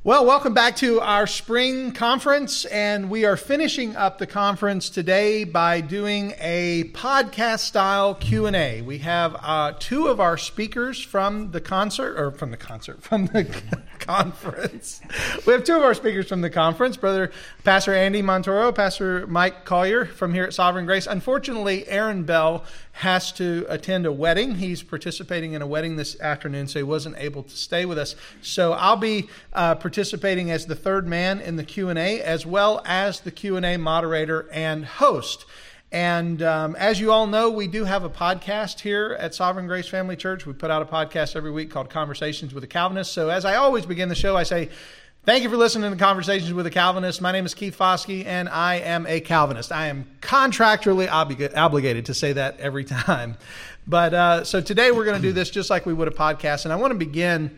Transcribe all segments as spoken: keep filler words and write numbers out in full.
Well, welcome back to our spring conference, and we are finishing up the conference today by doing a podcast-style Q and A. We have uh, two of our speakers from the concert, or from the concert, from the conference. We have two of our speakers from the conference, Brother Pastor Andy Montoro, Pastor Mike Collier from here at Sovereign Grace. Unfortunately, Aaron Bell has to attend a wedding. He's participating in a wedding this afternoon, so he wasn't able to stay with us. So I'll be uh, participating as the third man in the Q and A, as well as the Q and A moderator and host. And um, as you all know, we do have a podcast here at Sovereign Grace Family Church. We put out a podcast every week called Conversations with a Calvinist. So as I always begin the show, I say, thank you for listening to Conversations with a Calvinist. My name is Keith Foskey, and I am a Calvinist. I am contractually oblig- obligated to say that every time. But uh, so today we're going to do this just like we would a podcast. And I want to begin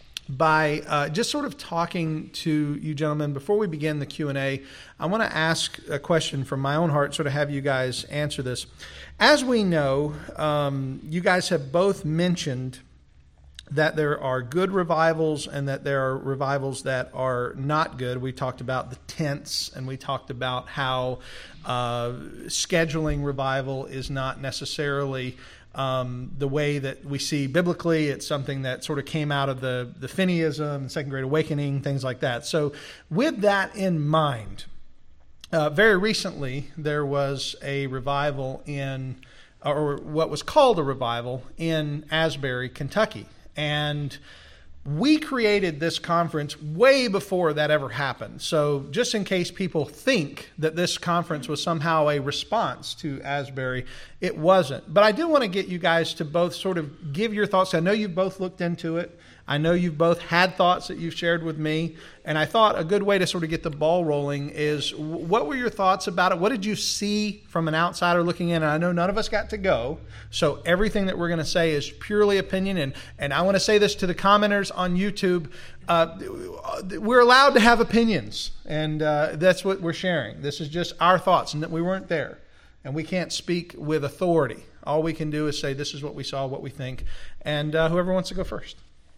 by uh, just sort of talking to you gentlemen. Before we begin the Q and A, I want to ask a question from my own heart, sort of have you guys answer this. As we know, um, you guys have both mentioned that there are good revivals and that there are revivals that are not good. We talked about the tents, and we talked about how uh, scheduling revival is not necessarily um, the way that we see biblically. It's something that sort of came out of the, the Finneyism, the Second Great Awakening, things like that. So with that in mind, uh, very recently there was a revival in, or what was called a revival in Asbury, Kentucky. And we created this conference way before that ever happened. So just in case people think that this conference was somehow a response to Asbury, it wasn't. But I do want to get you guys to both sort of give your thoughts. I know you've both looked into it. I know you've both had thoughts that you've shared with me. And I thought a good way to sort of get the ball rolling is, what were your thoughts about it? What did you see from an outsider looking in? And I know none of us got to go, so everything that we're going to say is purely opinion. And, and I want to say this to the commenters on YouTube. Uh, we're allowed to have opinions, and uh, that's what we're sharing. This is just our thoughts, and that we weren't there. And we can't speak with authority. All we can do is say this is what we saw, what we think. And uh, whoever wants to go first.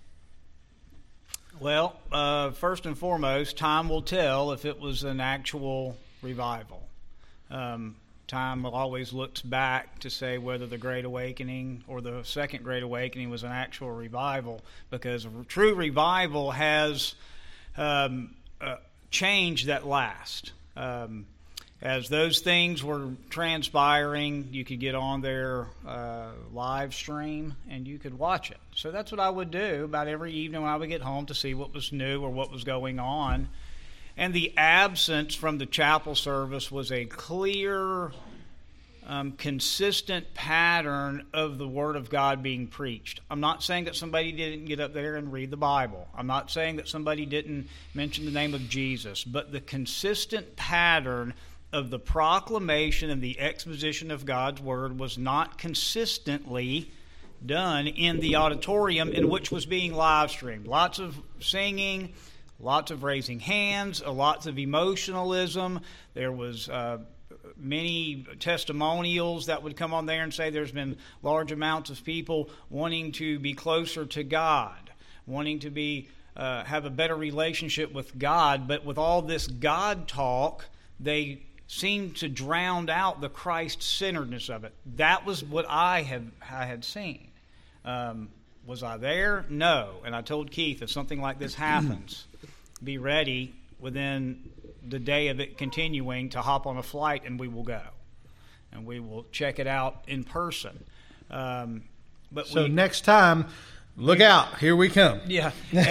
Well, uh, first and foremost, time will tell if it was an actual revival. Um, time will always looks back to say whether the Great Awakening or the Second Great Awakening was an actual revival, because a true revival has um, uh, change that lasts. Um, As those things were transpiring, you could get on their uh, live stream and you could watch it. So that's what I would do about every evening when I would get home to see what was new or what was going on. And the absence from the chapel service was a clear, um, consistent pattern of the Word of God being preached. I'm not saying that somebody didn't get up there and read the Bible. I'm not saying that somebody didn't mention the name of Jesus. But the consistent pattern of the proclamation and the exposition of God's Word was not consistently done in the auditorium in which was being live streamed. Lots of singing, lots of raising hands, lots of emotionalism. There was uh, many testimonials that would come on there and say there's been large amounts of people wanting to be closer to God, wanting to be uh, have a better relationship with God. But with all this God talk, they seemed to drown out the Christ-centeredness of it. That was what I had I had seen. Um, was I there? No. And I told Keith, if something like this happens, be ready within the day of it continuing to hop on a flight, and we will go. And we will check it out in person. Um, but so we, next time, look out! Here we come. Yeah,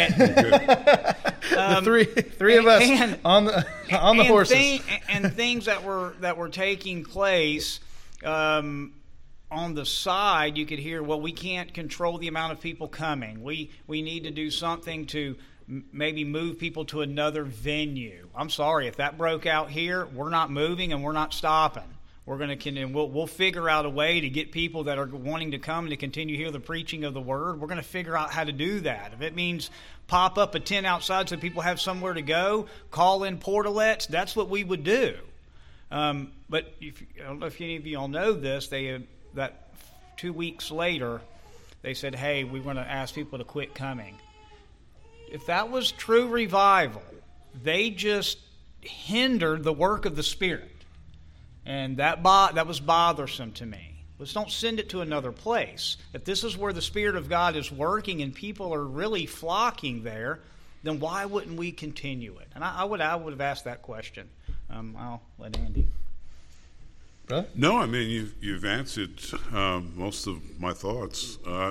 and, um, the three three of us and, on the on the and horses, thing, and things that were that were taking place um, on the side. You could hear, well, we can't control the amount of people coming. We we need to do something to m- maybe move people to another venue. I'm sorry if that broke out here. We're not moving and we're not stopping. We're going to and we'll we'll figure out a way to get people that are wanting to come and to continue to hear the preaching of the Word. We're going to figure out how to do that. If it means pop up a tent outside so people have somewhere to go, call in portalettes, that's what we would do. Um, but if, I don't know if any of you all know this, they uh, that two weeks later, they said, hey, we want to ask people to quit coming. if that was true revival, they just hindered the work of the Spirit. And that bo- that was bothersome to me. Let's don't send it to another place. If this is where the Spirit of God is working and people are really flocking there, then why wouldn't we continue it? And I, I would I would have asked that question. Um, I'll let Andy. Really? No, I mean, you've, you've answered um, most of my thoughts. Uh,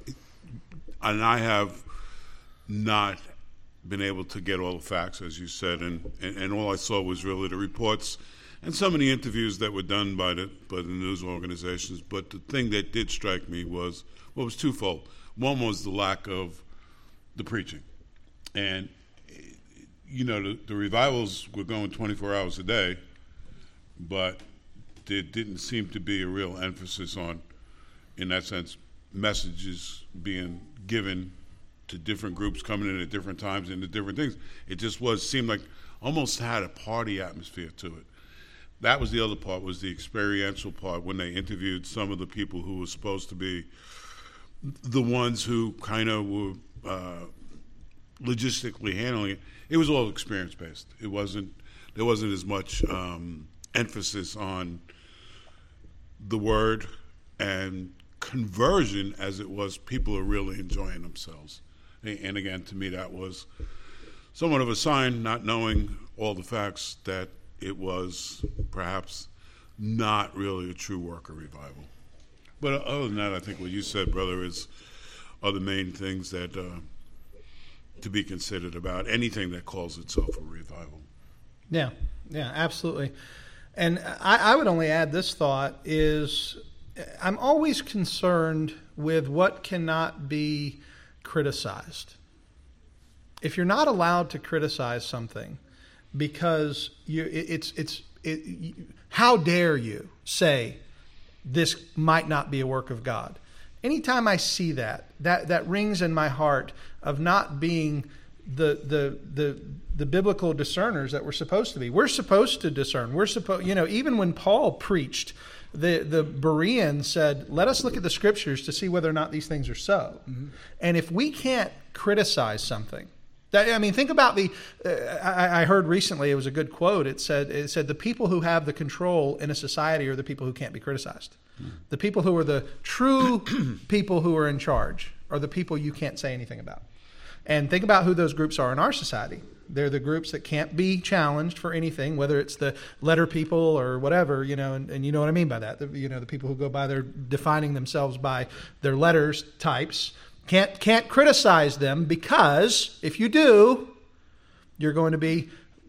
and I have not been able to get all the facts, as you said, and, and, and all I saw was really the reports and some of the interviews that were done by the, by the news organizations. But the thing that did strike me was, well, it was twofold. One was the lack of the preaching. And, you know, the, the revivals were going twenty-four hours a day, but there didn't seem to be a real emphasis on, in that sense, messages being given to different groups coming in at different times and the different things. It just was, seemed like almost had a party atmosphere to it. That was the other part, was the experiential part, when they interviewed some of the people who were supposed to be the ones who kind of were uh, logistically handling it. It was all experience-based. It wasn't, there wasn't as much um, emphasis on the word and conversion as it was people are really enjoying themselves. And again, to me, that was somewhat of a sign, not knowing all the facts, that it was perhaps not really a true work of revival. But other than that, I think what you said, brother, is are the main things that uh, to be considered about anything that calls itself a revival. Yeah, yeah, absolutely. And I, I would only add this thought is I'm always concerned with what cannot be criticized. If you're not allowed to criticize something because you, it, it's it's it, you, how dare you say this might not be a work of God? Anytime I see that, that that rings in my heart of not being the the the the biblical discerners that we're supposed to be. We're supposed to discern. We're supposed, you know, even when Paul preached, the the Bereans said, "Let us look at the scriptures to see whether or not these things are so." Mm-hmm. And if we can't criticize something, that, I mean, think about the. Uh, I, I heard recently, it was a good quote. It said, "It said the people who have the control in a society are the people who can't be criticized. Mm-hmm. The people who are the true people who are in charge are the people you can't say anything about." And think about who those groups are in our society. They're the groups that can't be challenged for anything, whether it's the letter people or whatever, you know, and, and you know what I mean by that. The, you know, the people who go by their defining themselves by their letters types can't can't criticize them, because if you do, you're going to be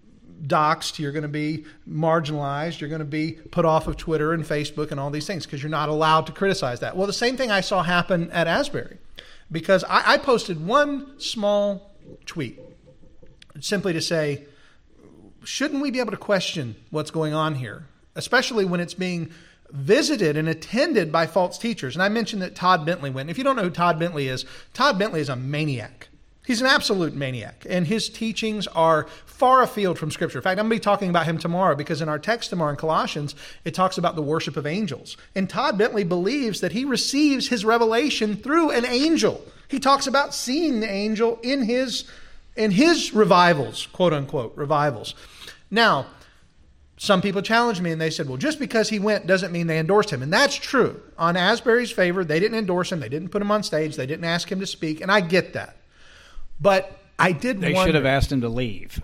doxxed, you're going to be marginalized, you're going to be put off of Twitter and Facebook and all these things because you're not allowed to criticize that. Well, the same thing I saw happen at Asbury, because I, I posted one small tweet simply to say, shouldn't we be able to question what's going on here, especially when it's being visited and attended by false teachers? And I mentioned that Todd Bentley went. If you don't know who Todd Bentley is, Todd Bentley is a maniac. He's an absolute maniac, and his teachings are far afield from Scripture. In fact, I'm going to be talking about him tomorrow, because in our text tomorrow in Colossians, it talks about the worship of angels. And Todd Bentley believes that he receives his revelation through an angel. He talks about seeing the angel in his in his revivals, quote unquote, revivals. Now, some people challenged me and they said, well, just because he went doesn't mean they endorsed him. And that's true. On Asbury's favor, they didn't endorse him. They didn't put him on stage. They didn't ask him to speak. And I get that. But I did They wonder. should have asked him to leave.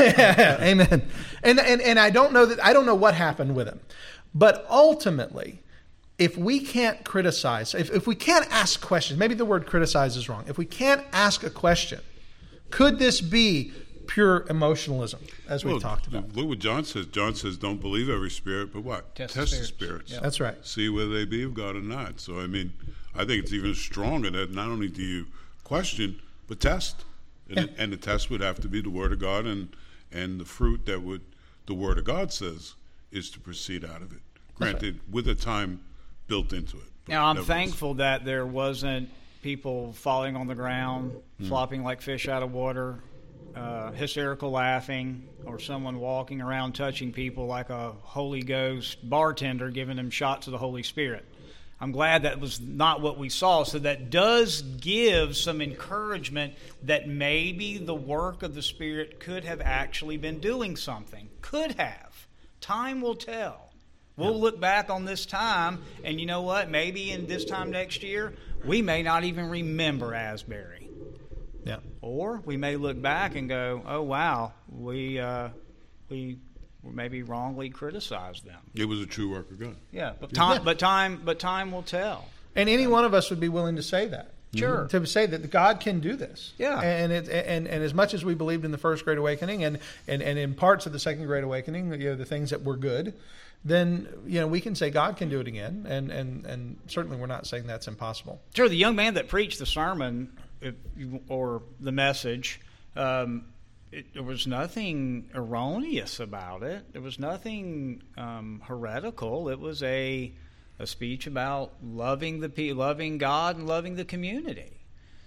Amen. And, and and I don't know that I don't know what happened with him. But ultimately, if we can't criticize, if, if we can't ask questions, maybe the word criticize is wrong. If we can't ask a question, could this be pure emotionalism, as we've well, talked about? Look what John says. John says, don't believe every spirit, but what? Test, Test the the spirits. spirits. Yep. That's right. See whether they be of God or not. So, I mean, I think it's even stronger that not only do you question, but test. And, Yeah. it, and the test would have to be the Word of God, and, and the fruit that would the Word of God says is to proceed out of it. Granted, right, with a time built into it. Now, I'm thankful that there wasn't people falling on the ground, mm. flopping like fish out of water, uh, hysterical laughing, or someone walking around touching people like a Holy Ghost bartender giving them shots of the Holy Spirit. I'm glad that was not what we saw. So that does give some encouragement that maybe the work of the Spirit could have actually been doing something. Could have. Time will tell. We'll look back on this time, and you know what? Maybe in this time next year, we may not even remember Asbury. Yeah. Or we may look back and go, oh, wow, we uh, we maybe wrongly criticized them. It was a true work of God. Yeah, but time, yeah. but time, but time will tell. And any one of us would be willing to say that. Sure. To say that God can do this. Yeah. And it, and and as much as we believed in the First Great Awakening and, and, and in parts of the Second Great Awakening, you know, the things that were good, then, you know, we can say God can do it again. And, and, and certainly we're not saying that's impossible. Sure, the young man that preached the sermon if you, or the message, um, it, there was nothing erroneous about it. There was nothing um, heretical. It was a a speech about loving the loving God and loving the community.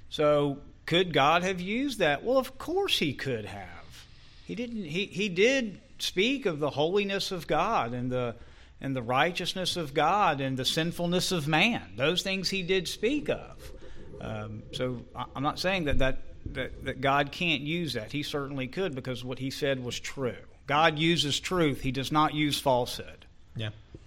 So could God have used that? Well, of course He could have. He didn't. He he did speak of the holiness of God and the and the righteousness of God and the sinfulness of man. Those things He did speak of. Um, so I'm not saying that, that that that God can't use that. He certainly could, because what He said was true. God uses truth. He does not use falsehood. Yeah.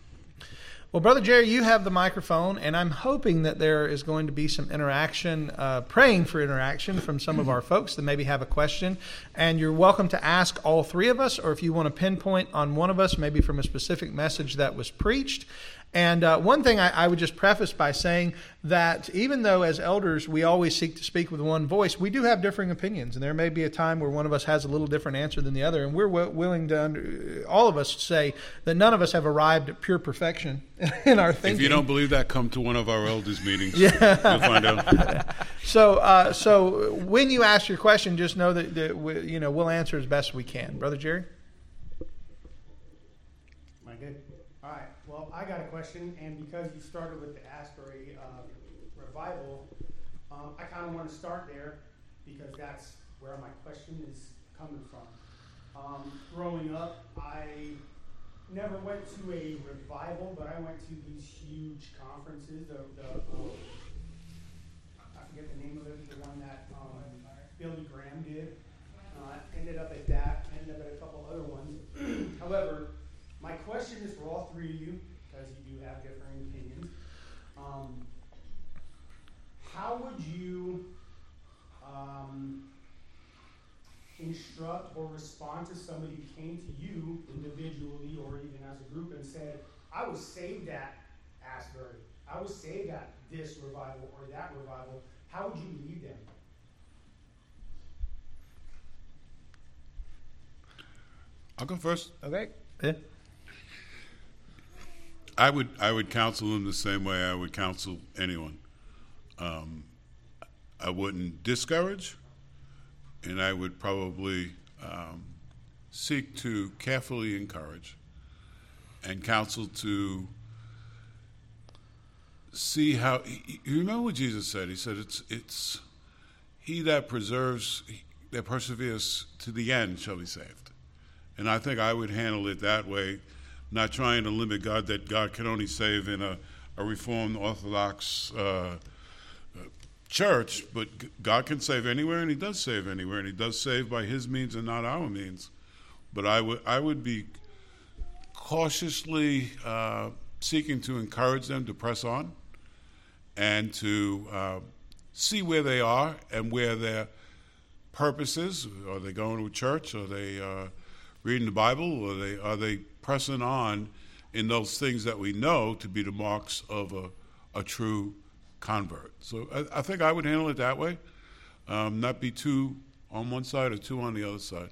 Well, Brother Jerry, you have the microphone, and I'm hoping that there is going to be some interaction, uh, praying for interaction from some of our folks that maybe have a question. And you're welcome to ask all three of us, or if you want to pinpoint on one of us, maybe from a specific message that was preached. And uh, one thing I, I would just preface by saying that even though as elders we always seek to speak with one voice, we do have differing opinions. And there may be a time where one of us has a little different answer than the other. And we're w- willing to, under, all of us, say that none of us have arrived at pure perfection in our thinking. If you don't believe that, come to one of our elders' meetings. Yeah. You'll find out. So, uh, so when you ask your question, just know that, that we, you know, we'll answer as best we can. Brother Jerry? Am I good? All right. Well, I got a question, and because you started with the Asbury uh, revival, um, I kind of want to start there because that's where my question is coming from. Um, growing up, I never went to a revival, but I went to these huge conferences. The, the um, I forget the name of it, the one that um, Billy Graham did. Uh, ended up at that. Ended up at a couple other ones. However, my question is for all three of you, because you do have differing opinions. Um, how would you um, instruct or respond to somebody who came to you individually or even as a group and said, I was saved at Asbury, I was saved at this revival or that revival? How would you lead them? I'll go first. Okay. Yeah. I would I would counsel them the same way I would counsel anyone. Um, I wouldn't discourage, and I would probably um, seek to carefully encourage and counsel to see how. You remember what Jesus said? He said, "It's it's he that preserves, that perseveres to the end shall be saved." And I think I would handle it that way. Not trying to limit God, that God can only save in a, a Reformed Orthodox uh, church, but God can save anywhere, and He does save anywhere, and He does save by His means and not our means. But I would I would be cautiously uh, seeking to encourage them to press on and to uh, see where they are and where their purpose is. Are they going to a church? Are they uh, reading the Bible? Are they are they pressing on in those things that we know to be the marks of a, a true convert? So I, I think I would handle it that way, um, not be two on one side or two on the other side.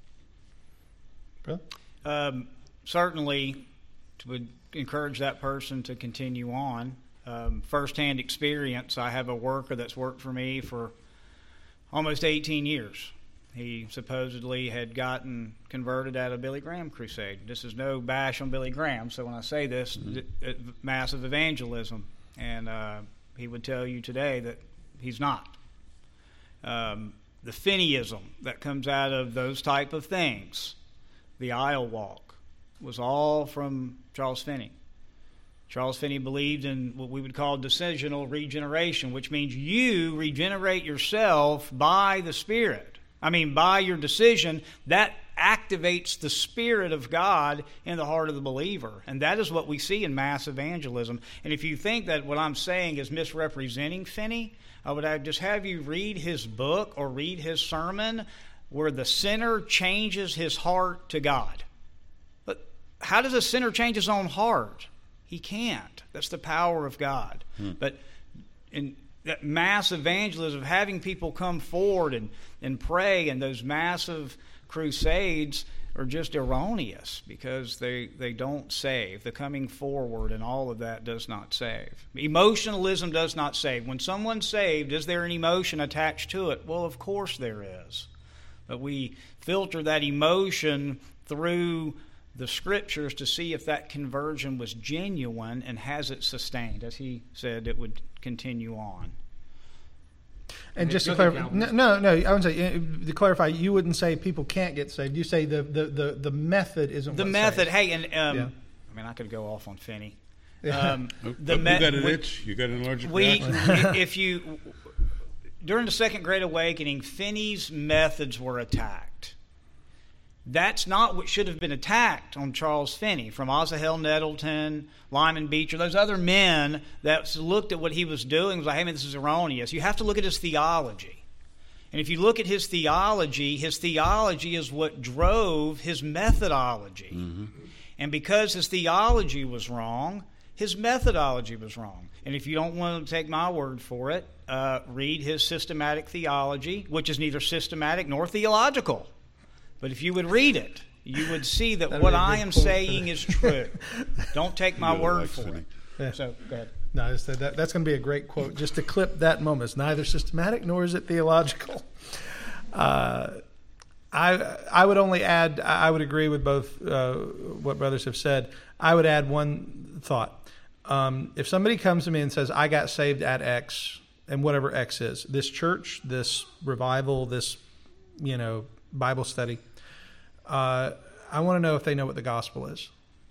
Um, certainly, would encourage that person to continue on. Um, first-hand experience, I have a worker that's worked for me for almost eighteen years. He supposedly had gotten converted at a Billy Graham crusade. This is no bash on Billy Graham, so when I say this, mm-hmm. it, it, massive evangelism. And uh, he would tell you today that he's not. Um, the Finneyism that comes out of those type of things, the aisle walk, was all from Charles Finney. Charles Finney believed in what we would call decisional regeneration, which means you regenerate yourself by the Spirit. I mean, by your decision, that activates the Spirit of God in the heart of the believer. And that is what we see in mass evangelism. And if you think that what I'm saying is misrepresenting Finney, I would just have you read his book or read his sermon where the sinner changes his heart to God. But how does a sinner change his own heart? He can't. That's the power of God. Hmm. But in that mass evangelism, having people come forward and, and pray, and those massive crusades are just erroneous because they, they don't save. The coming forward and all of that does not save. Emotionalism does not save. When someone's saved, is there an emotion attached to it? Well, of course there is. But we filter that emotion through the Scriptures to see if that conversion was genuine and has it sustained. As he said, it would continue on. And just to clarify, no, no, no, I would say, to clarify, you wouldn't say people can't get saved. You say the the, the, the method isn't the what method. saves. Hey, and um, yeah. I mean, I could go off on Finney. Yeah. Um, the me- you got an we, itch. You got an allergic we, reaction. If you during the Second Great Awakening, Finney's methods were attacked. That's not what should have been attacked on Charles Finney. From Asahel Nettleton, Lyman Beecher, those other men that looked at what he was doing was like, hey, man, this is erroneous. You have to look at his theology. And if you look at his theology, his theology is what drove his methodology. Mm-hmm. And because his theology was wrong, his methodology was wrong. And if you don't want to take my word for it, uh, read his systematic theology, which is neither systematic nor theological. But if you would read it, you would see that That'd what I am saying is true. Don't take my really word for it. Yeah. So, go ahead. No, that, that's going to be a great quote. Just to clip that moment. It's neither systematic nor is it theological. Uh, I I would only add, I would agree with both uh, what brothers have said. I would add one thought. Um, if somebody comes to me and says, I got saved at X, and whatever X is, this church, this revival, this, you know, Bible study, Uh, I want to know if they know what the gospel is.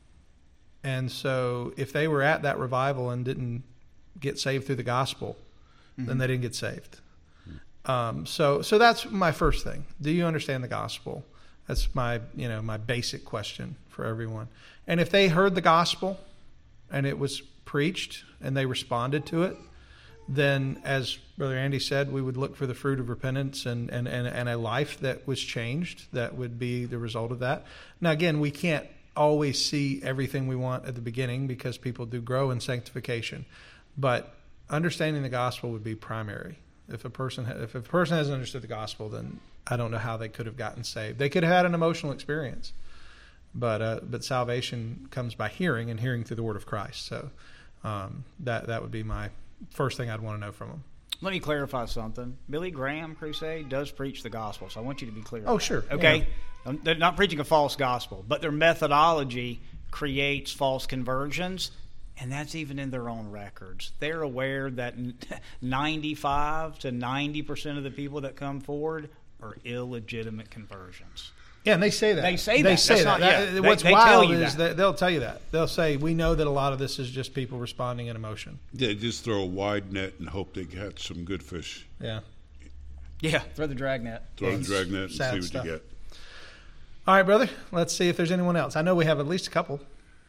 And so if they were at that revival and didn't get saved through the gospel, mm-hmm. then they didn't get saved. Mm-hmm. Um, so so that's my first thing. Do you understand the gospel? That's my, you know, my basic question for everyone. And if they heard the gospel and it was preached and they responded to it, then, as Brother Andy said, we would look for the fruit of repentance and, and, and, and a life that was changed. That would be the result of that. Now, again, we can't always see everything we want at the beginning because people do grow in sanctification. But understanding the gospel would be primary. If a person if a person hasn't understood the gospel, then I don't know how they could have gotten saved. They could have had an emotional experience, but uh, but salvation comes by hearing, and hearing through the word of Christ. So um, that that would be my first thing I'd want to know from them. Let me clarify something. Billy Graham Crusade does preach the gospel, so I want you to be clear. Oh, sure. That. Okay? Yeah. They're not preaching a false gospel, but their methodology creates false conversions, and that's even in their own records. They're aware that ninety-five to ninety percent of the people that come forward are illegitimate conversions. Yeah, and they say that. They say they that. Say That's that. Not, that yeah. What's they, they wild is that. that they'll tell you that. They'll say, we know that a lot of this is just people responding in emotion. Yeah, just throw a wide net and hope they catch some good fish. Yeah. Yeah, throw the drag net. Throw the drag net and see what stuff. you get. All right, brother. Let's see if there's anyone else. I know we have at least a couple.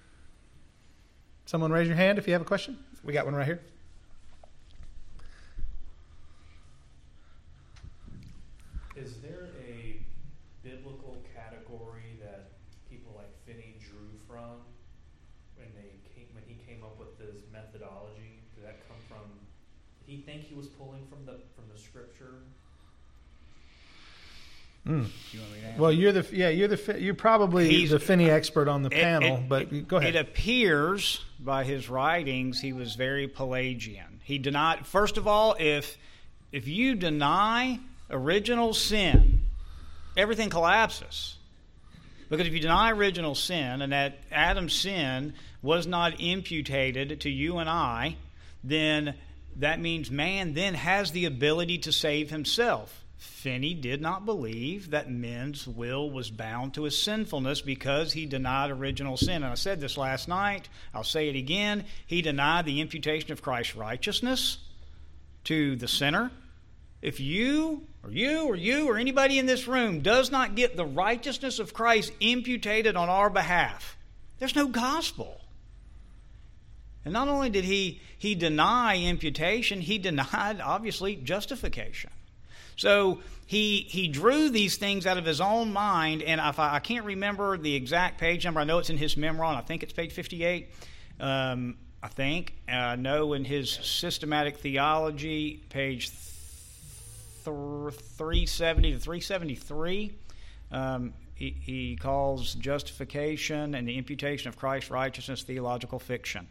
Someone raise your hand if you have a question. We got one right here. Is there a biblical category that people like Finney drew from when they came, when he came up with this methodology? Did that come from? Did he think he was pulling from the from the scripture? Mm. You want me to answer? Well, you're the yeah you're the you're probably He's, the Finney expert on the it, panel, it, but it, go ahead. It appears by his writings he was very Pelagian. He denied. First of all, if if you deny original sin, everything collapses. Because if you deny original sin and that Adam's sin was not imputed to you and I, then that means man then has the ability to save himself. Finney did not believe that men's will was bound to his sinfulness because he denied original sin. And I said this last night. I'll say it again. He denied the imputation of Christ's righteousness to the sinner. If you or you or you or anybody in this room does not get the righteousness of Christ imputed on our behalf, there's no gospel. And not only did he, he deny imputation, he denied, obviously, justification. So he he drew these things out of his own mind, and if I, I can't remember the exact page number. I know it's in his Memron. I think it's page fifty-eight. Um, I think. I know in his Systematic Theology, page th- three seventy to three seventy-three, um, he, he calls justification and the imputation of Christ's righteousness theological fiction.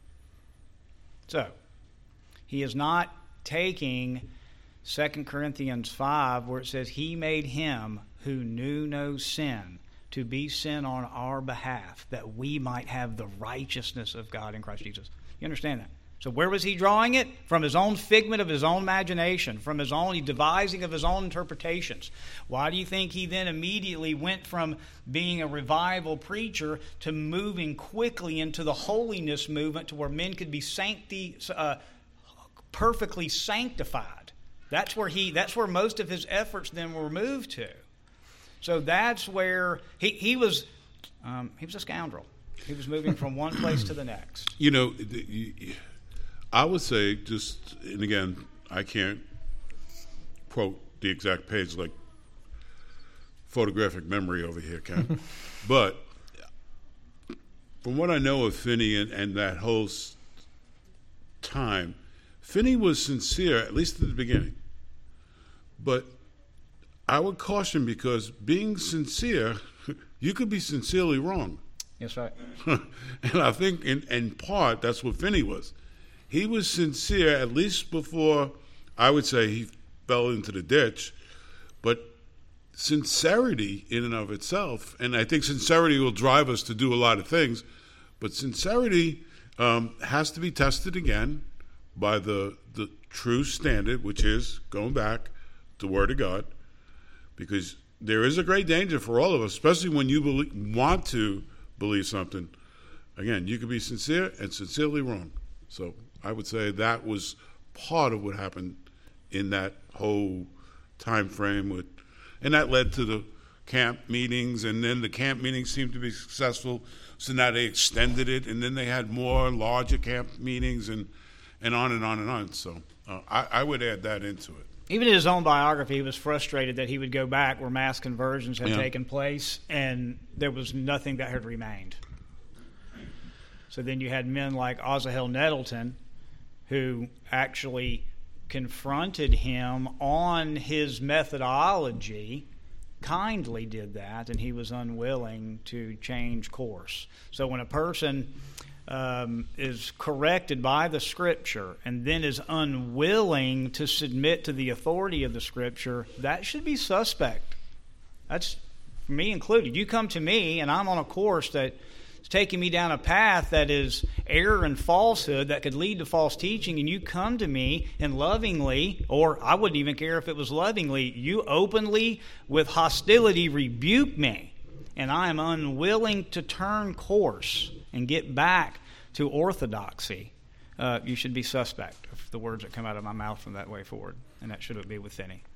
So, he is not taking Second Corinthians five, where it says, He made him who knew no sin to be sin on our behalf, that we might have the righteousness of God in Christ Jesus. You understand that? So where was he drawing it? From his own figment of his own imagination, from his own devising of his own interpretations. Why do you think he then immediately went from being a revival preacher to moving quickly into the holiness movement to where men could be sancti, uh, perfectly sanctified? That's where he. That's where most of his efforts then were moved to. So that's where he, he was. Um, he was a scoundrel. He was moving from one place to the next. You know, I would say just, and again, I can't quote the exact page like photographic memory over here, Ken. But from what I know of Finney and, and that whole time, Finney was sincere, at least at the beginning. But I would caution, because being sincere, you could be sincerely wrong. That's right. And I think in, in part, that's what Finney was. He was sincere, at least before, I would say, he fell into the ditch. But sincerity in and of itself, and I think sincerity will drive us to do a lot of things, but sincerity um, has to be tested again by the the true standard, which is going back to the Word of God, because there is a great danger for all of us, especially when you believe, want to believe something. Again, you could be sincere and sincerely wrong. So I would say that was part of what happened in that whole time frame, with, and that led to the camp meetings, and then the camp meetings seemed to be successful, so now they extended it, and then they had more larger camp meetings, and and on and on and on. So uh, I, I would add that into it. Even in his own biography, he was frustrated that he would go back where mass conversions had Yeah. taken place, and there was nothing that had remained. So then you had men like Asahel Nettleton, who actually confronted him on his methodology, kindly did that, and he was unwilling to change course. So when a person um, is corrected by the Scripture and then is unwilling to submit to the authority of the Scripture, that should be suspect. That's me included. You come to me and I'm on a course that is taking me down a path that is error and falsehood that could lead to false teaching, and you come to me and lovingly, or I wouldn't even care if it was lovingly, you openly with hostility rebuke me, and I am unwilling to turn course and get back to orthodoxy, uh, you should be suspect of the words that come out of my mouth from that way forward, and that shouldn't be with any.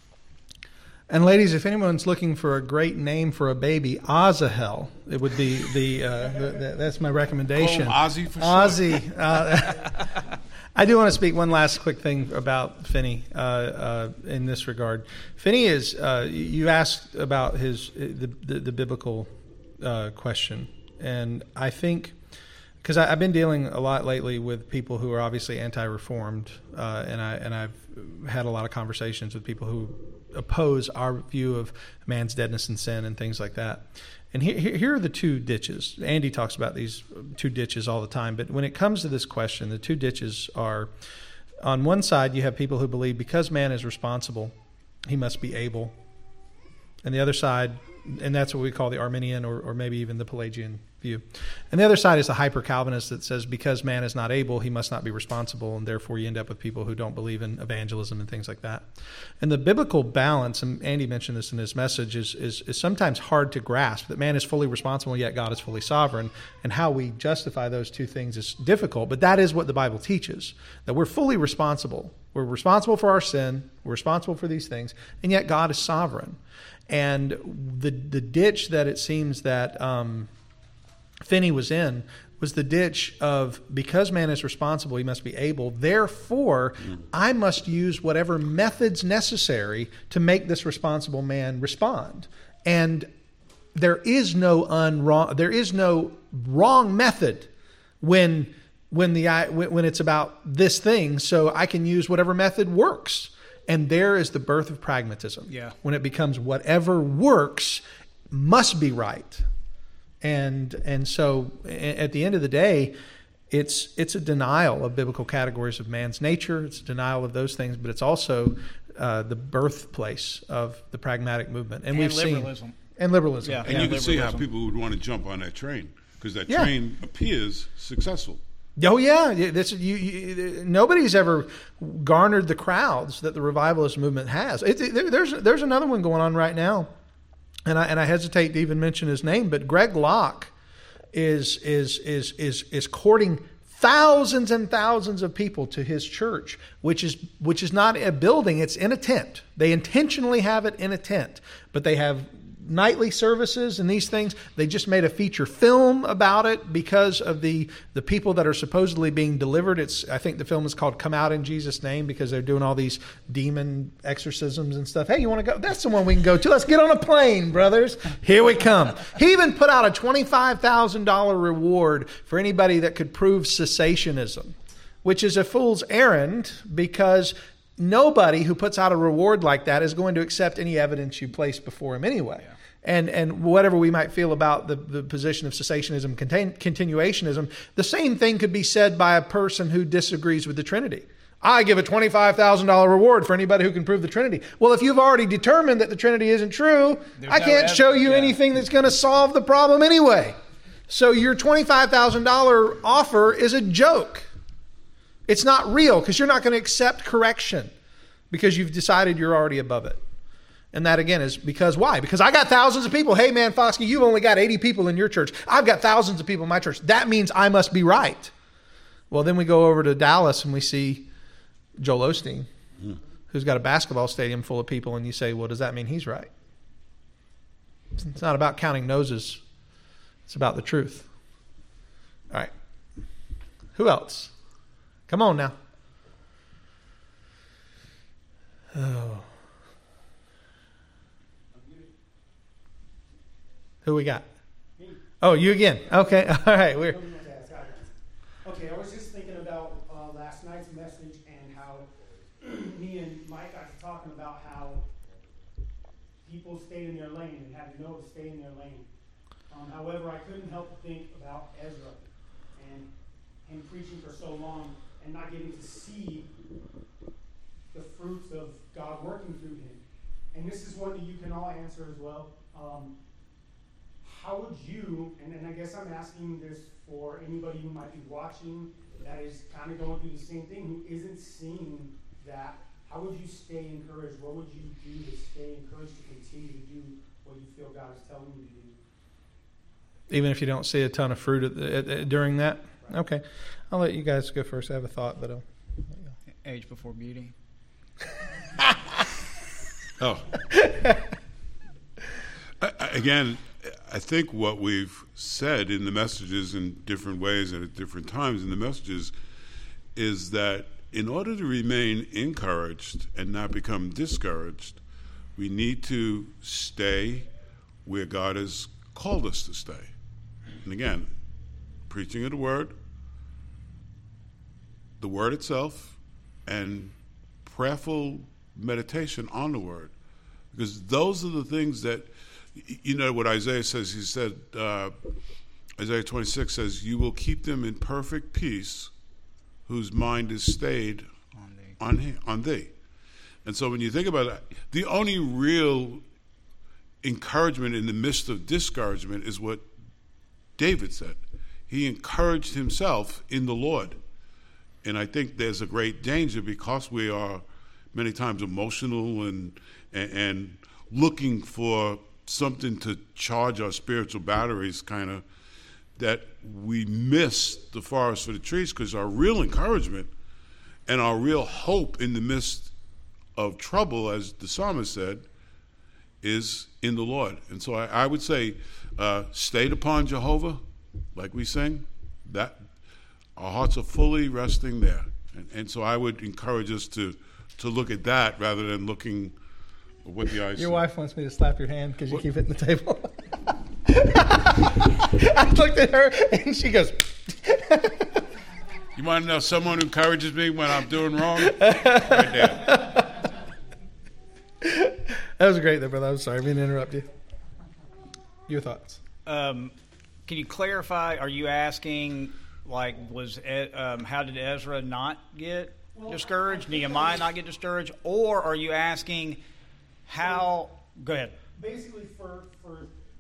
And ladies, if anyone's looking for a great name for a baby, Asahel, it would be the, uh, the, the that's my recommendation. Call him Ozzy for Ozzy. Uh, I do want to speak one last quick thing about Finney uh, uh, in this regard. Finney is. Uh, you asked about his the the, the biblical uh, question, and I think because I've been dealing a lot lately with people who are obviously anti-reformed, uh, and I and I've had a lot of conversations with people who oppose our view of man's deadness and sin and things like that. And here, here are the two ditches. Andy talks about these two ditches all the time, but when it comes to this question, the two ditches are, on one side, you have people who believe because man is responsible, he must be able. And the other side, and that's what we call the Arminian or, or maybe even the Pelagian view. And the other side is the hyper-Calvinist that says because man is not able, he must not be responsible, and therefore you end up with people who don't believe in evangelism and things like that. And the biblical balance, and Andy mentioned this in his message, is, is, is sometimes hard to grasp, that man is fully responsible, yet God is fully sovereign, and how we justify those two things is difficult, but that is what the Bible teaches, that we're fully responsible. We're responsible for our sin, we're responsible for these things, and yet God is sovereign. And the the ditch that it seems that um, Finney was in was the ditch of, because man is responsible, he must be able. Therefore, mm. I must use whatever methods necessary to make this responsible man respond. And there is no unwrong, there is no wrong method when when the when it's about this thing. So I can use whatever method works. And there is the birth of pragmatism. Yeah. When it becomes whatever works must be right. And and so at the end of the day, it's it's a denial of biblical categories of man's nature. It's a denial of those things, but it's also uh, the birthplace of the pragmatic movement. And, and we've liberalism. seen and liberalism. Yeah. And yeah, you can see how liberalism. people would want to jump on that train because that Yeah. train appears successful. Oh yeah, this you, you, nobody's ever garnered the crowds that the revivalist movement has. It, it, there's there's another one going on right now, and I and I hesitate to even mention his name, but Greg Locke is is is is is courting thousands and thousands of people to his church, which is which is not a building; it's in a tent. They intentionally have it in a tent, but they have nightly services and these things. They just made a feature film about it because of the the people that are supposedly being delivered. It's I think the film is called Come Out in Jesus' Name because they're doing all these demon exorcisms and stuff. Hey, you want to go? That's the one we can go to. Let's get on a plane, brothers. Here we come. He even put out a twenty-five thousand dollars reward for anybody that could prove cessationism, which is a fool's errand because nobody who puts out a reward like that is going to accept any evidence you place before him anyway. Yeah. And and whatever we might feel about the, the position of cessationism, contain, continuationism, the same thing could be said by a person who disagrees with the Trinity. I give a twenty-five thousand dollars reward for anybody who can prove the Trinity. Well, if you've already determined that the Trinity isn't true, There's I can't no evidence, show you yeah. anything that's going to solve the problem anyway. So your twenty-five thousand dollars offer is a joke. It's not real because you're not going to accept correction because you've decided you're already above it. And that, again, is because why? Because I got thousands of people. Hey, man, Foskey, you've only got eighty people in your church. I've got thousands of people in my church. That means I must be right. Well, then we go over to Dallas and we see Joel Osteen, mm. who's got a basketball stadium full of people, and you say, well, does that mean he's right? It's not about counting noses. It's about the truth. All right. Who else? Come on now. Oh. Who we got? Me. Oh, you again. Okay. All right. We're. Okay, I was just thinking about uh, last night's message and how me and Mike got to talking about how people stay in their lane and had to know to stay in their lane. Um, however, I couldn't help but think about Ezra and him preaching for so long and not getting to see the fruits of God working through him. And this is one that you can all answer as well. Um, how would you, and, and I guess I'm asking this for anybody who might be watching that is kind of going through the same thing, who isn't seeing that, how would you stay encouraged? What would you do to stay encouraged to continue to do what you feel God is telling you to do? Even if you don't see a ton of fruit at the, at, at, during that? Right. Okay. I'll let you guys go first. I have a thought, but I'll... Age before beauty. Oh. I, I, again, I think what we've said in the messages in different ways and at different times in the messages is that in order to remain encouraged and not become discouraged, we need to stay where God has called us to stay. And again, preaching of the Word, the Word itself, and prayerful meditation on the Word. Because those are the things that, you know what Isaiah says, he said, uh, Isaiah twenty-six says, you will keep them in perfect peace whose mind is stayed on thee. On, on thee. And so when you think about it, the only real encouragement in the midst of discouragement is what David said. He encouraged himself in the Lord. And I think there's a great danger because we are many times emotional and and, and looking for something to charge our spiritual batteries, kind of, that we miss the forest for the trees, because our real encouragement and our real hope in the midst of trouble, as the psalmist said, is in the Lord. And so I, I would say, uh, stayed upon Jehovah, like we sing, that our hearts are fully resting there. And, and so I would encourage us to, to look at that rather than looking what the eyes Your see. wife wants me to slap your hand because you keep hitting the table. I looked at her and she goes. You want to know someone who encourages me when I'm doing wrong? Right there. That was great, though, brother. I'm sorry. I didn't interrupt you. Your thoughts? Um, can you clarify? Are you asking, like, was um, how did Ezra not get discouraged? Nehemiah not get discouraged? Or are you asking how? Go ahead. Basically, for for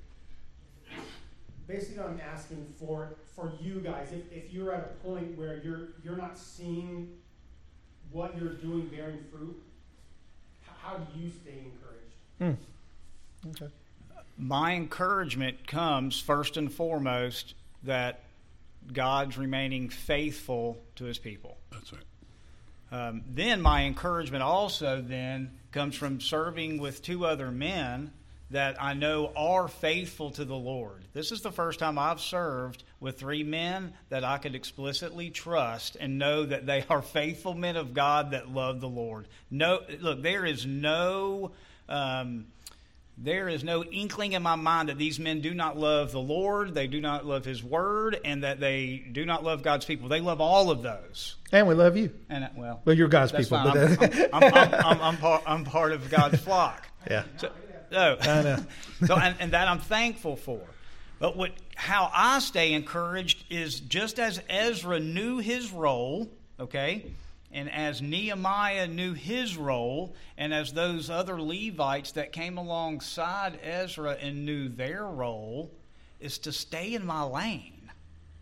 basically, I'm asking for for you guys. If if you're at a point where you're you're not seeing what you're doing bearing fruit, how do you stay encouraged? Hmm. Okay. My encouragement comes first and foremost that God's remaining faithful to his people. That's right. Um, then my encouragement also then comes from serving with two other men that I know are faithful to the Lord. This is the first time I've served with three men that I could explicitly trust and know that they are faithful men of God that love the Lord. No, look, there is no... Um, There is no inkling in my mind that these men do not love the Lord, they do not love his word, and that they do not love God's people. They love all of those. And we love you. And well, well, you're God's that's people. Fine. But I'm, I'm, I'm, I'm, I'm, I'm, part, I'm part of God's flock. Yeah. So, so, I know. so and, and that I'm thankful for. But what, how I stay encouraged is just as Ezra knew his role, okay, and as Nehemiah knew his role, and as those other Levites that came alongside Ezra and knew their role, is to stay in my lane.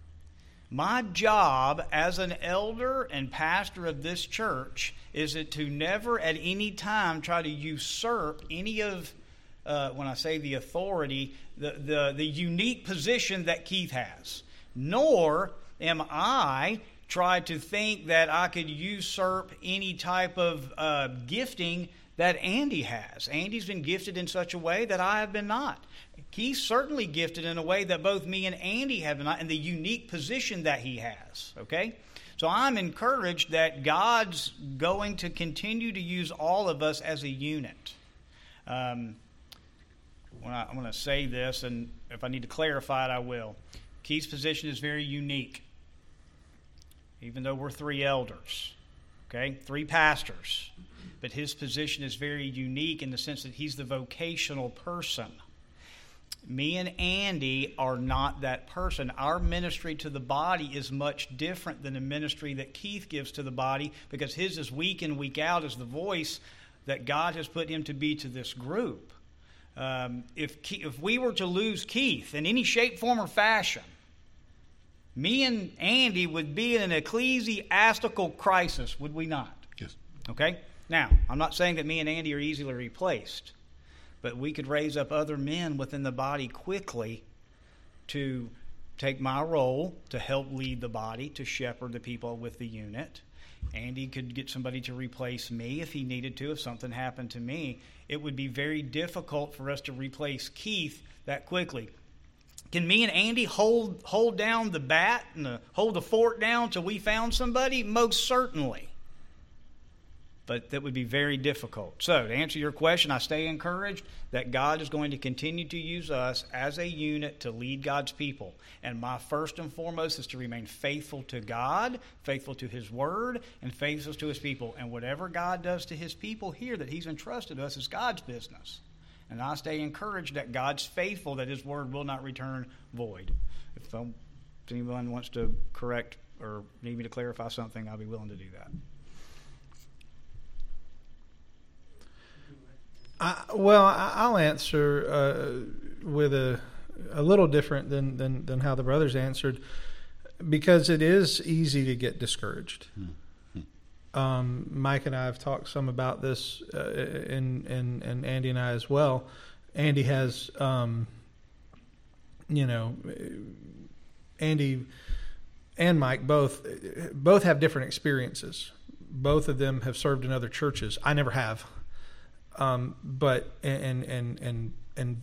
My job as an elder and pastor of this church is it to never at any time try to usurp any of, uh, when I say the authority, the, the, the unique position that Keith has. Nor am I try to think that I could usurp any type of uh, gifting that Andy has. Andy's been gifted in such a way that I have been not. He's certainly gifted in a way that both me and Andy have been not, in the unique position that he has. Okay? So I'm encouraged that God's going to continue to use all of us as a unit. Um, when I, I'm going to say this, and if I need to clarify it, I will. Keith's position is very unique. Even though we're three elders, okay, three pastors, but his position is very unique in the sense that he's the vocational person. Me and Andy are not that person. Our ministry to the body is much different than the ministry that Keith gives to the body, because his is week in, week out as the voice that God has put him to be to this group. Um, if Ke- if we were to lose Keith in any shape, form, or fashion, me and Andy would be in an ecclesiastical crisis, would we not? Yes. Okay? Now, I'm not saying that me and Andy are easily replaced, but we could raise up other men within the body quickly to take my role to help lead the body, to shepherd the people with the unit. Andy could get somebody to replace me if he needed to, if something happened to me. It would be very difficult for us to replace Keith that quickly. Can me and Andy hold hold down the bat and the, hold the fort down till we found somebody? Most certainly. But that would be very difficult. So, to answer your question, I stay encouraged that God is going to continue to use us as a unit to lead God's people. And my first and foremost is to remain faithful to God, faithful to his word, and faithful to his people. And whatever God does to his people here that he's entrusted us is God's business. And I stay encouraged that God's faithful, that his word will not return void. If, um, if anyone wants to correct or need me to clarify something, I'll be willing to do that. I, well, I, I'll answer uh, with a a little different than, than, than how the brothers answered, because it is easy to get discouraged. Mm-hmm. Um, Mike and I have talked some about this, uh, and, and, and Andy and I as well. Andy has, um, you know, Andy and Mike both both have different experiences. Both of them have served in other churches. I never have. Um, but and and and and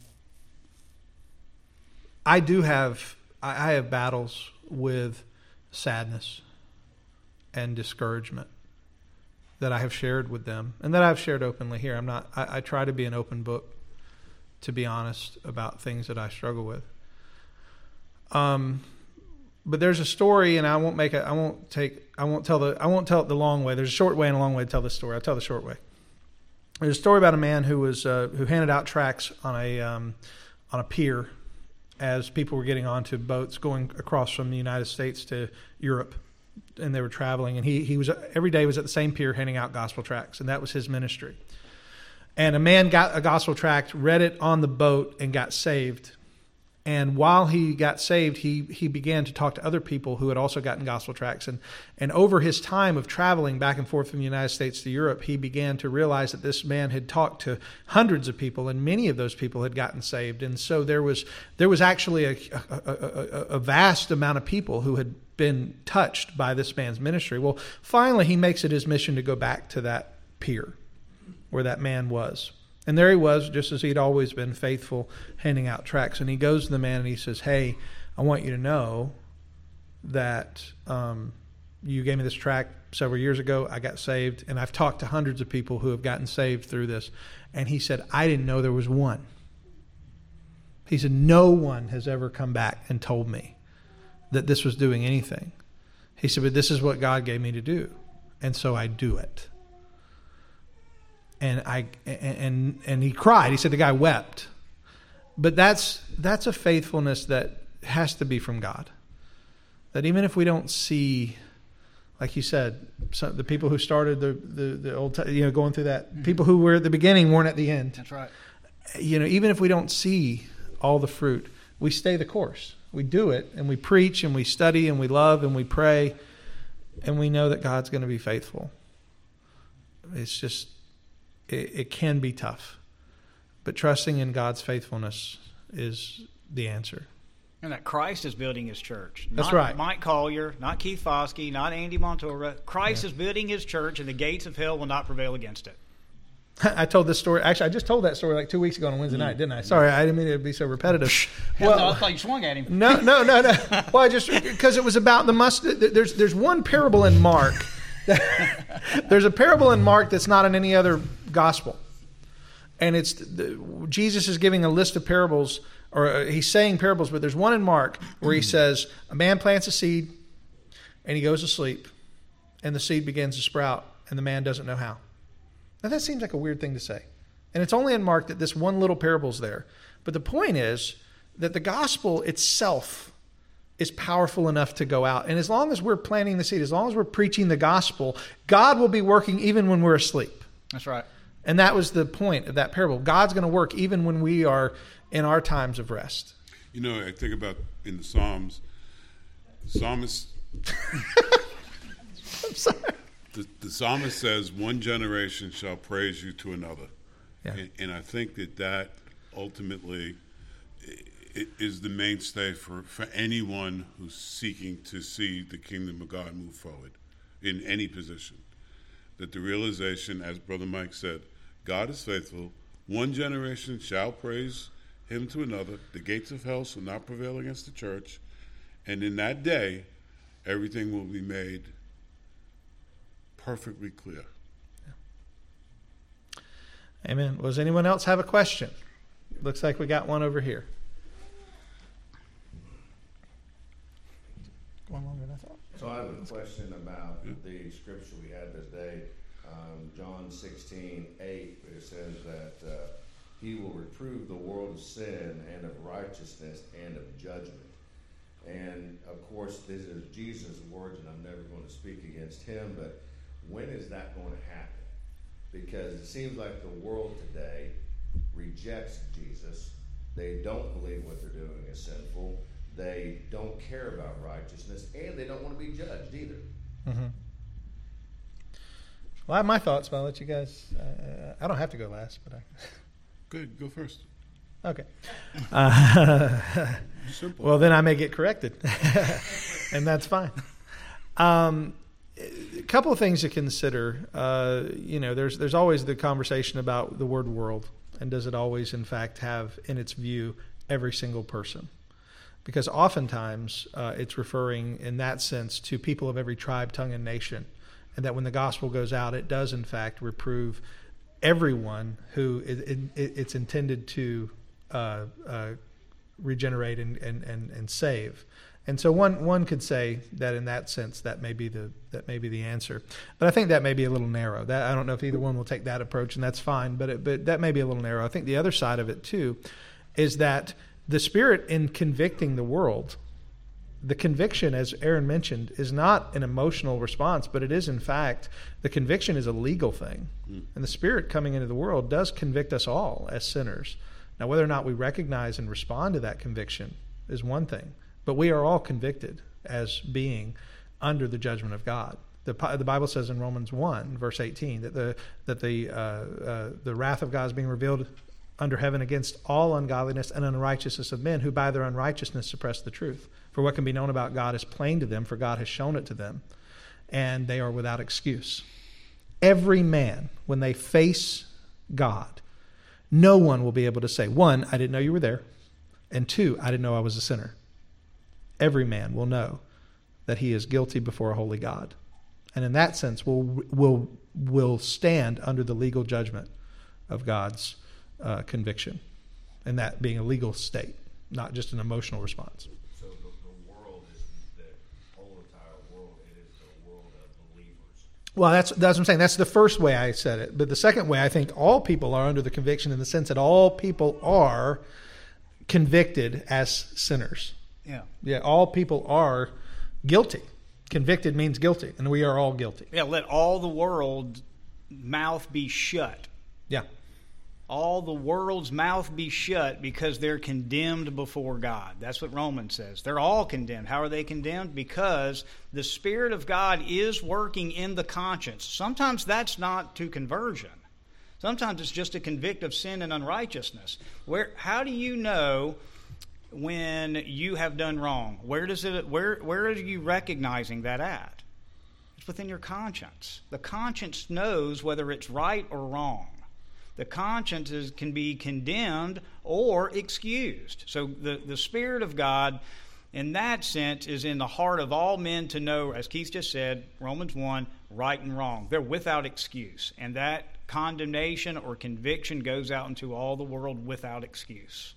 I do have I have battles with sadness and discouragement that I have shared with them, and that I've shared openly here. I'm not. I, I try to be an open book, to be honest about things that I struggle with. Um, but there's a story, and I won't make it. I won't take. I won't tell the. I won't tell it the long way. There's a short way and a long way to tell this story. I'll tell the short way. There's a story about a man who was uh, who handed out tracts on a um, on a pier as people were getting onto boats going across from the United States to Europe, and they were traveling. And he he was every day was at the same pier handing out gospel tracts, and that was his ministry. And a man got a gospel tract, read it on the boat, and got saved. And while he got saved, he he began to talk to other people who had also gotten gospel tracts. And, and over his time of traveling back and forth from the United States to Europe, he began to realize that this man had talked to hundreds of people, and many of those people had gotten saved. And so there was there was actually a, a, a, a vast amount of people who had been touched by this man's ministry. Well, finally, he makes it his mission to go back to that pier where that man was. And there he was, just as he'd always been, faithful, handing out tracts. And he goes to the man and he says, "Hey, I want you to know that um, you gave me this tract several years ago. I got saved, and I've talked to hundreds of people who have gotten saved through this." And he said, "I didn't know there was one." He said, "No one has ever come back and told me that this was doing anything." He said, "But this is what God gave me to do, and so I do it." And I and and he cried. He said the guy wept. But that's that's a faithfulness that has to be from God. That even if we don't see, like you said, some, the people who started the, the, the old, you know, going through that, mm-hmm. people who were at the beginning weren't at the end. That's right. You know, even if we don't see all the fruit, we stay the course. We do it, and we preach, and we study, and we love, and we pray, and we know that God's going to be faithful. It's just, it, it can be tough. But trusting in God's faithfulness is the answer. And that Christ is building his church. That's not right. Mike Collier, not Keith Foskey, not Andy Montoya. Christ yeah. is building his church, and the gates of hell will not prevail against it. I told this story. Actually, I just told that story like two weeks ago on a Wednesday mm. night, didn't I? Sorry, I didn't mean it to be so repetitive. Well, no, I thought you swung at him. No, no, no, no. Well, I just because it was about the mustard. There's there's one parable in Mark. There's a parable in Mark that's not in any other gospel, and it's the, Jesus is giving a list of parables, or he's saying parables, but there's one in Mark where he says a man plants a seed, and he goes to sleep, and the seed begins to sprout, and the man doesn't know how. Now, that seems like a weird thing to say. And it's only in Mark that this one little parable's there. But the point is that the gospel itself is powerful enough to go out. And as long as we're planting the seed, as long as we're preaching the gospel, God will be working even when we're asleep. That's right. And that was the point of that parable. God's going to work even when we are in our times of rest. You know, I think about in the Psalms, the psalmist... I'm sorry. The, the psalmist says, one generation shall praise you to another. Yeah. And, and I think that that ultimately it is the mainstay for, for anyone who's seeking to see the kingdom of God move forward in any position. That the realization, as Brother Mike said, God is faithful. One generation shall praise him to another. The gates of hell shall not prevail against the church. And in that day, everything will be made perfectly clear. Yeah. Amen. Does anyone else have a question? Looks like we got one over here. One longer than I thought. So I have a question about yeah. the scripture we had today, um, John sixteen eight, where it says that uh, he will reprove the world of sin and of righteousness and of judgment. And of course, this is Jesus' words, and I'm never going to speak against him, but when is that going to happen? Because it seems like the world today rejects Jesus They don't believe what they're doing is sinful. They don't care about righteousness, and they don't want to be judged either. Mm-hmm. Well, I have my thoughts, but I'll let you guys. Uh, I don't have to go last, but I. Good, go first. Okay. Uh, Simple. Well, then I may get corrected, and that's fine. Um, a couple of things to consider. Uh, you know, there's there's always the conversation about the word world, and does it always, in fact, have in its view every single person? Because oftentimes uh, it's referring in that sense to people of every tribe, tongue, and nation, and that when the gospel goes out, it does, in fact, reprove everyone who it, it, it's intended to uh, uh, regenerate and, and, and, and save. And so one one could say that in that sense that may be the that may be the answer, but I think that may be a little narrow. That I don't know if either one will take that approach, and that's fine. But it, but that may be a little narrow. I think the other side of it too is that the Spirit in convicting the world, the conviction, as Aaron mentioned, is not an emotional response, but it is in fact the conviction is a legal thing, mm. and the Spirit coming into the world does convict us all as sinners. Now, whether or not we recognize and respond to that conviction is one thing. But we are all convicted as being under the judgment of God. The, the Bible says in Romans one, verse eighteen, that the that the uh, uh, the wrath of God is being revealed under heaven against all ungodliness and unrighteousness of men who by their unrighteousness suppress the truth. For what can be known about God is plain to them, for God has shown it to them, and they are without excuse. Every man, when they face God, no one will be able to say, one, I didn't know you were there, and two, I didn't know I was a sinner. Every man will know that he is guilty before a holy God. And in that sense, will will will stand under the legal judgment of God's uh, conviction. And that being a legal state, not just an emotional response. So the, the world is the whole entire world. It is the world of believers. Well, that's, that's what I'm saying. That's the first way I said it. But the second way, I think all people are under the conviction in the sense that all people are convicted as sinners. Yeah. Yeah, all people are guilty. Convicted means guilty, and we are all guilty. Yeah, let all the world's mouth be shut. Yeah. All the world's mouth be shut because they're condemned before God. That's what Romans says. They're all condemned. How are they condemned? Because the Spirit of God is working in the conscience. Sometimes that's not to conversion. Sometimes it's just to convict of sin and unrighteousness. Where? How do you know when you have done wrong? Where does it? Where where are you recognizing that at? It's within your conscience. The conscience knows whether it's right or wrong. The conscience is, can be condemned or excused. So the, the Spirit of God, in that sense, is in the heart of all men to know, as Keith just said, Romans one, right and wrong. They're without excuse. And that condemnation or conviction goes out into all the world without excuse.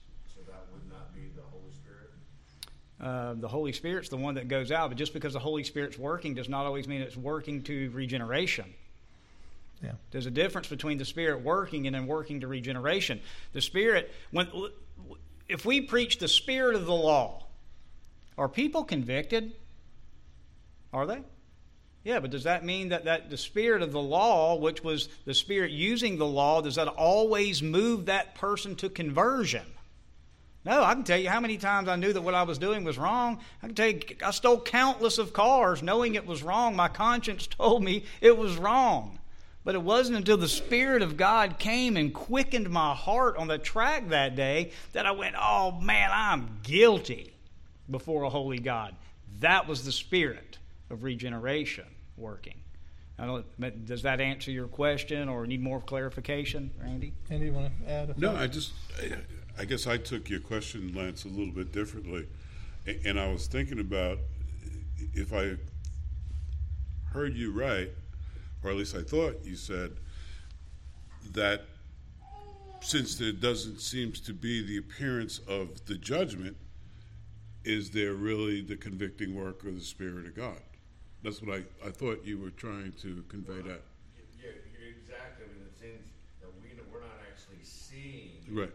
Uh, the Holy Spirit's the one that goes out, but just because the Holy Spirit's working does not always mean it's working to regeneration. Yeah. There's a difference between the Spirit working and then working to regeneration. The Spirit, when if we preach the Spirit of the law, are people convicted? Are they? Yeah, but does that mean that, that the Spirit of the law, which was the Spirit using the law, does that always move that person to conversion? No, I can tell you how many times I knew that what I was doing was wrong. I can tell you I stole countless of cars knowing it was wrong. My conscience told me it was wrong. But it wasn't until the Spirit of God came and quickened my heart on the track that day that I went, oh man, I'm guilty before a holy God. That was the Spirit of regeneration working. I don't, does that answer your question or need more clarification, Randy? Andy, you want to add a No, I just... I, I guess I took your question, Lance, a little bit differently. And I was thinking about if I heard you right, or at least I thought you said, that since there doesn't seem to be the appearance of the judgment, is there really the convicting work of the Spirit of God? That's what I, I thought you were trying to convey well, that. Yeah, exactly. I mean, it seems that we, we're not actually seeing... Right.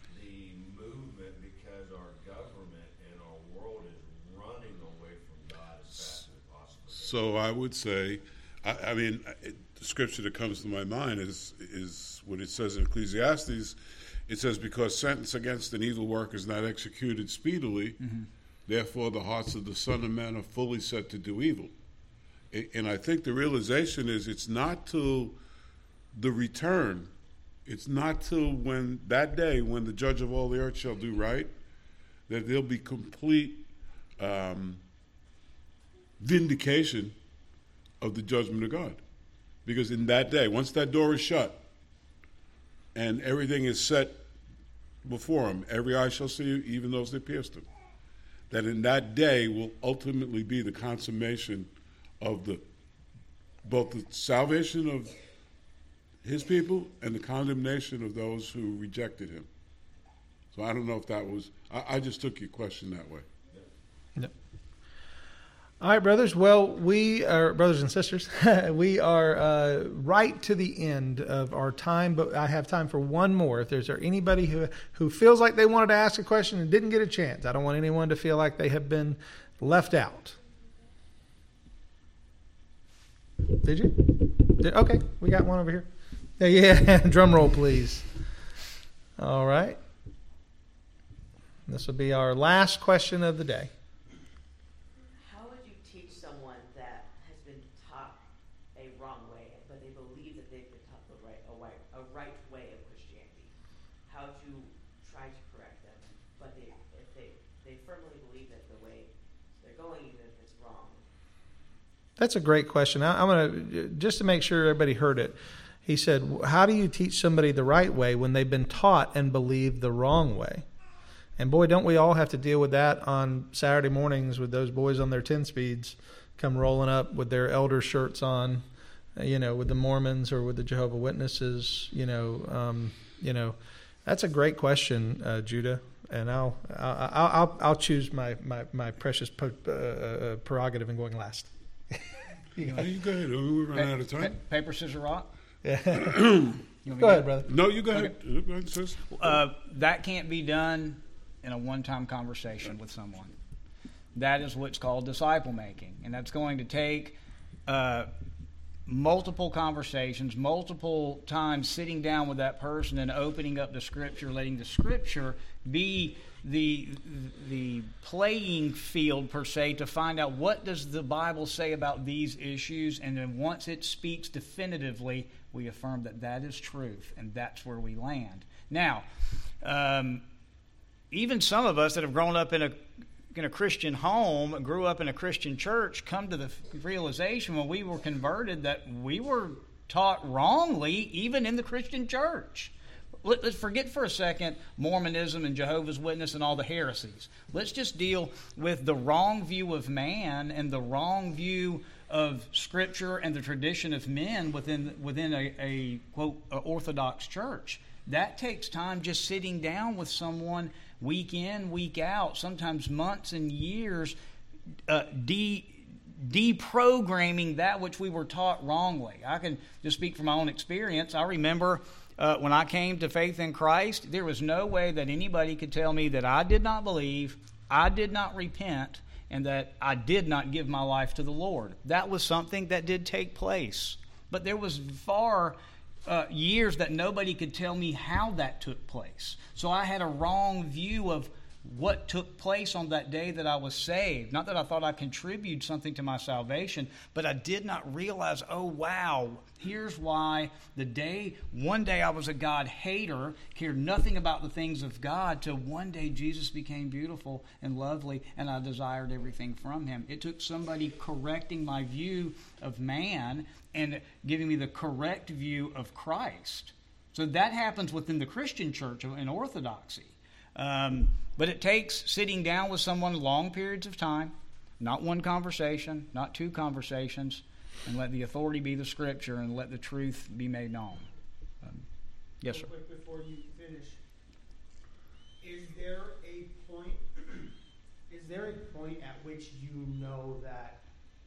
So I would say, I, I mean, it, the scripture that comes to my mind is is what it says in Ecclesiastes, it says, because sentence against an evil work is not executed speedily, mm-hmm. therefore the hearts of the Son of Man are fully set to do evil. And I think the realization is it's not till the return, it's not till when that day when the judge of all the earth shall do right, that there'll be complete um, vindication of the judgment of God. Because in that day, once that door is shut and everything is set before him, every eye shall see, even those that pierced him, that in that day will ultimately be the consummation of the both the salvation of his people and the condemnation of those who rejected him. So I don't know if that was, I, I just took your question that way. Yep. All right, brothers. Well, we are, brothers and sisters, we are uh, right to the end of our time, but I have time for one more. If there's anybody who, who feels like they wanted to ask a question and didn't get a chance, I don't want anyone to feel like they have been left out. Did you? Did, okay, we got one over here. Yeah, yeah. Drum roll, please. All right. This will be our last question of the day. How would you teach someone that has been taught a wrong way, but they believe that they've been taught the right, a right, a right way of Christianity? How would you try to correct them, but they, if they, they firmly believe that the way they're going, even if it's wrong? That's a great question. I, I'm going to, just to make sure everybody heard it, he said, how do you teach somebody the right way when they've been taught and believe the wrong way? And boy, don't we all have to deal with that on Saturday mornings with those boys on their ten speeds come rolling up with their elder shirts on, you know, with the Mormons or with the Jehovah's Witnesses, you know, um, you know, that's a great question, uh, Judah. And I'll, I'll, I'll, I'll choose my, my, my precious po- uh, prerogative in going last. you no, you go ahead. We run pa- out of time. Pa- paper, scissors, rock. Yeah. Go ahead, brother. No, you go ahead. Okay. Go ahead, sis. Uh, that can't be done in a one-time conversation with someone. That is what's called disciple making, and that's going to take uh, multiple conversations, multiple times sitting down with that person and opening up the Scripture, letting the Scripture be the the playing field per se to find out what does the Bible say about these issues, and then once it speaks definitively, we affirm that that is truth, and that's where we land. Now, um, even some of us that have grown up in a in a Christian home, grew up in a Christian church, come to the realization when we were converted that we were taught wrongly even in the Christian church. Let's forget for a second Mormonism and Jehovah's Witness and all the heresies. Let's just deal with the wrong view of man and the wrong view of Scripture and the tradition of men within within a, a quote a Orthodox church. That takes time just sitting down with someone week in, week out, sometimes months and years, uh, de deprogramming that which we were taught wrongly. I can just speak from my own experience. I remember uh, when I came to faith in Christ, there was no way that anybody could tell me that I did not believe, I did not repent, and that I did not give my life to the Lord. That was something that did take place. But there was far uh, years that nobody could tell me how that took place. So I had a wrong view of what took place on that day that I was saved. Not that I thought I contributed something to my salvation, but I did not realize, oh wow, here's why the day, one day I was a God hater, cared nothing about the things of God, till one day Jesus became beautiful and lovely, and I desired everything from Him. It took somebody correcting my view of man and giving me the correct view of Christ. So that happens within the Christian church in orthodoxy. Um, but it takes sitting down with someone long periods of time, not one conversation, not two conversations, and let the authority be the Scripture and let the truth be made known. Um, yes, sir. Real quick before you finish, is there a point? Is there a point at which you know that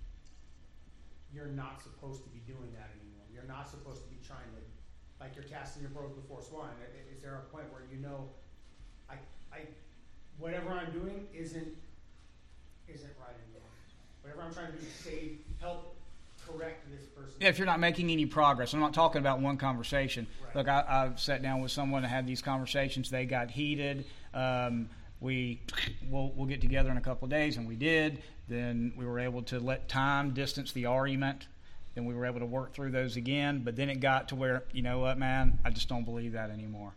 you're not supposed to be doing that anymore? You're not supposed to be trying to, like you're casting your pearls before swine. Is there a point where you know, I, I, whatever I'm doing isn't isn't right anymore. Whatever I'm trying to do to save, help correct this person. Yeah, if you're not making any progress. I'm not talking about one conversation. Right. Look, I, I've sat down with someone and had these conversations. They got heated. Um, we, we'll, we'll get together in a couple of days, and we did. Then we were able to let time distance the argument. Then we were able to work through those again. But then it got to where, you know what, man, I just don't believe that anymore.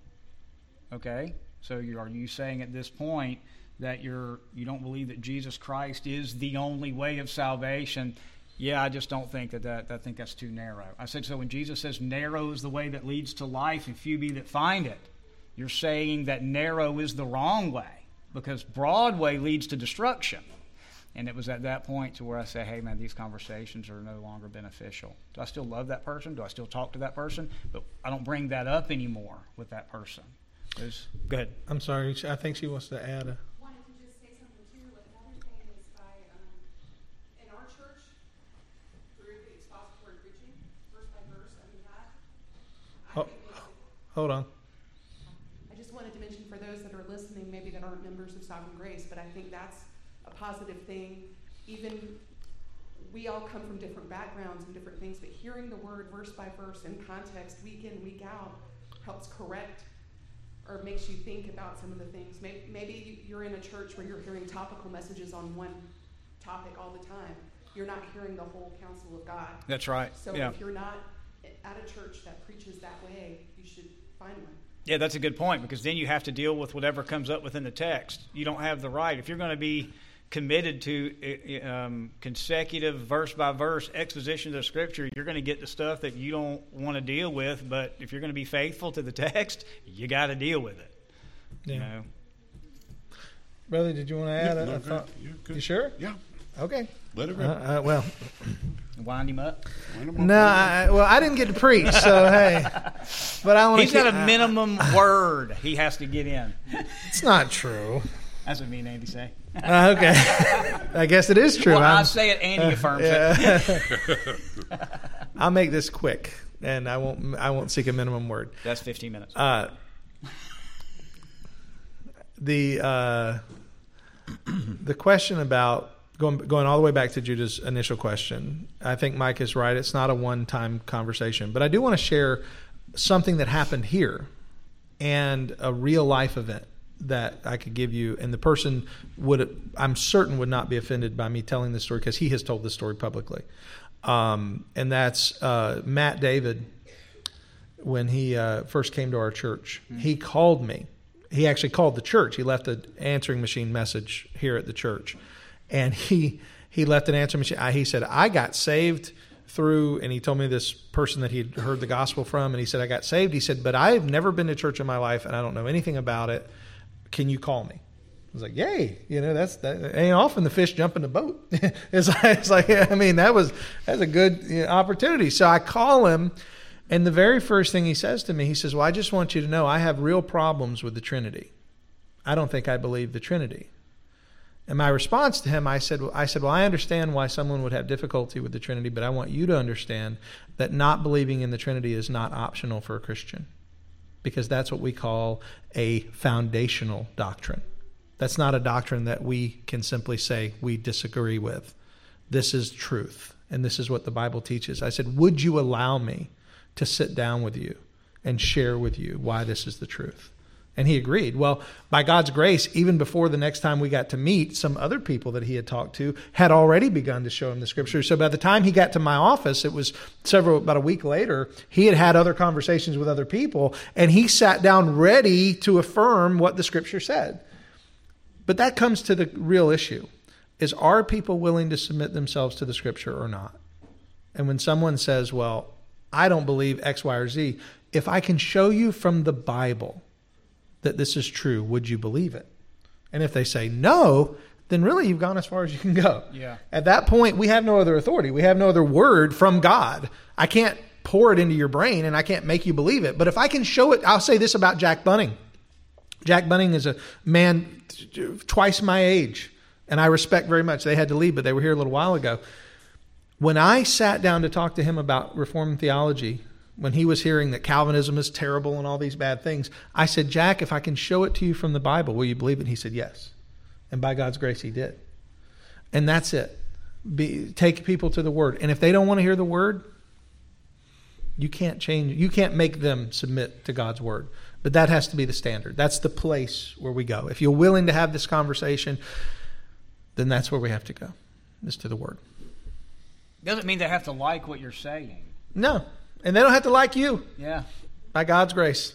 Okay? So you, are you saying at this point that you're you don't believe that Jesus Christ is the only way of salvation? Yeah, I just don't think that, that I think that's too narrow. I said, so when Jesus says narrow is the way that leads to life and few be that find it, you're saying that narrow is the wrong way because broad way leads to destruction. And it was at that point to where I say, hey, man, these conversations are no longer beneficial. Do I still love that person? Do I still talk to that person? But I don't bring that up anymore with that person. There's, go ahead. I'm sorry. I think she wants to add a... Wanted to just say something, too. Another thing is by, um, in our church, through the expository preaching, verse by verse, I mean, that, I Oh, think makes it, hold on. I just wanted to mention for those that are listening, maybe that aren't members of Sovereign Grace, but I think that's a positive thing. Even we all come from different backgrounds and different things, but hearing the word verse by verse in context, week in, week out, helps correct or makes you think about some of the things. Maybe, maybe you're in a church where you're hearing topical messages on one topic all the time. You're not hearing the whole counsel of God. That's right. So yeah. if you're not at a church that preaches that way, you should find one. Yeah, that's a good point because then you have to deal with whatever comes up within the text. You don't have the right. If you're going to be committed to um, consecutive verse-by-verse exposition of Scripture, you're going to get the stuff that you don't want to deal with, but if you're going to be faithful to the text, you got to deal with it. Yeah. You know? Brother, did you want to add Yeah, a, no, a good. thought? You're good. You sure? Yeah. Okay. Let it Uh, rip. uh, well, Wind him up. Wind 'em up. no, I, well, I didn't get to preach, so hey. But I want He's got a minimum word he has to get in. It's not true. That's what me and Andy say. Uh, okay. I guess it is true. Well, I I'm- say it, Andy affirms yeah. it. I'll make this quick, and I won't. I won't seek a minimum word. That's fifteen minutes. Uh, the uh, the question about going going all the way back to Judah's initial question, I think Mike is right. It's not a one-time conversation, but I do want to share something that happened here and a real life event that I could give you, and the person would, I'm certain, would not be offended by me telling this story because he has told this story publicly. Um, and that's uh, Matt David. When he uh, first came to our church, mm-hmm. he called me. He actually called the church. He left an answering machine message here at the church, and he he left an answering machine. He said, "I got saved through," and he told me this person that he'd heard the gospel from, and he said, "I got saved." He said, "But I've never been to church in my life, and I don't know anything about it. Can you call me?" I was like, "Yay!" You know, that's that ain't often the fish jump in the boat. it's, like, it's like, I mean, that was that's a good you know, opportunity. So I call him, and the very first thing he says to me, he says, "Well, I just want you to know I have real problems with the Trinity. I don't think I believe the Trinity." And my response to him, I said, "Well, I said, well, I understand why someone would have difficulty with the Trinity, but I want you to understand that not believing in the Trinity is not optional for a Christian, because that's what we call a foundational doctrine. That's not a doctrine that we can simply say we disagree with. This is truth, and this is what the Bible teaches." I said, "Would you allow me to sit down with you and share with you why this is the truth?" And he agreed. Well, by God's grace, even before the next time we got to meet, some other people that he had talked to had already begun to show him the Scripture. So by the time he got to my office, it was several, about a week later, he had had other conversations with other people, and he sat down ready to affirm what the Scripture said. But that comes to the real issue, is are people willing to submit themselves to the Scripture or not? And when someone says, "Well, I don't believe X, Y, or Z," if I can show you from the Bible that this is true, would you believe it? And if they say no, then really you've gone as far as you can go. Yeah. At that point, we have no other authority. We have no other word from God. I can't pour it into your brain and I can't make you believe it. But if I can show it, I'll say this about Jack Bunning. Jack Bunning is a man twice my age, and I respect very much. They had to leave, but they were here a little while ago. When I sat down to talk to him about Reformed theology, when he was hearing that Calvinism is terrible and all these bad things, I said, "Jack, if I can show it to you from the Bible, will you believe it?" And he said, "Yes." And by God's grace, he did. And that's it. be, take people to the Word. And if they don't want to hear the Word, you can't change. You can't make them submit to God's Word. But that has to be the standard. That's the place where we go. If you're willing to have this conversation, then that's where we have to go, is to the Word. Doesn't mean they have to like what you're saying. No. And they don't have to like you. Yeah. By God's grace.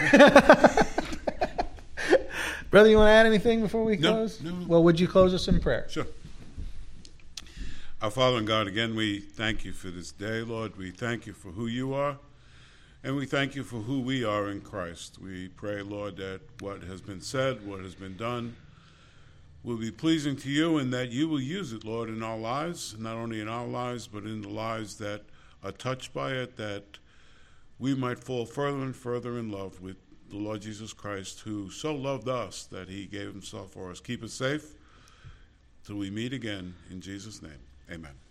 Brother, you want to add anything before we No, close? no, no. Well, would you close us in prayer? Sure. Our Father and God, again, we thank you for this day, Lord. We thank you for who you are, and we thank you for who we are in Christ. We pray, Lord, that what has been said, what has been done, will be pleasing to you, and that you will use it, Lord, in our lives, not only in our lives, but in the lives that are touched by it, that we might fall further and further in love with the Lord Jesus Christ, who so loved us that he gave himself for us. Keep us safe till we meet again. In Jesus' name, amen.